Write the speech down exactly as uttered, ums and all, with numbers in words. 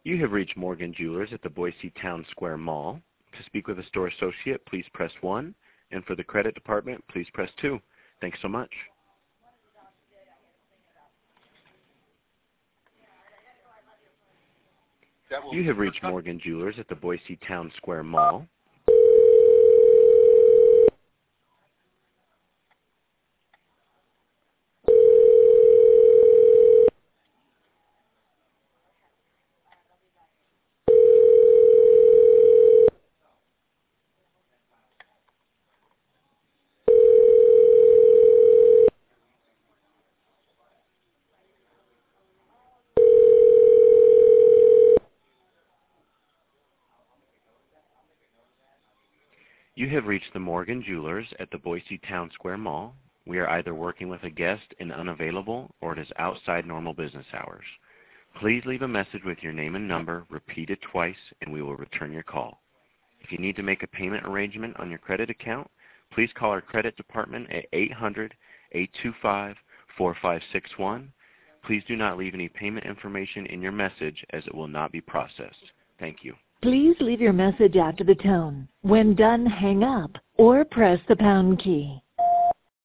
You have reached Morgan Jewelers at the Boise Town Square Mall. To speak with a store associate, please press one, and for the credit department, please press two. Thanks so much. You have reached Morgan Jewelers at the Boise Town Square Mall. You have reached the Morgan Jewelers at the Boise Town Square Mall. We are either working with a guest and unavailable, or it is outside normal business hours. Please leave a message with your name and number, repeat it twice, and we will return your call. If you need to make a payment arrangement on your credit account, please call our credit department at eight hundred, eight two five, four five six one. Please do not leave any payment information in your message, as it will not be processed. Thank you. Please leave your message after the tone. When done, hang up or press the pound key.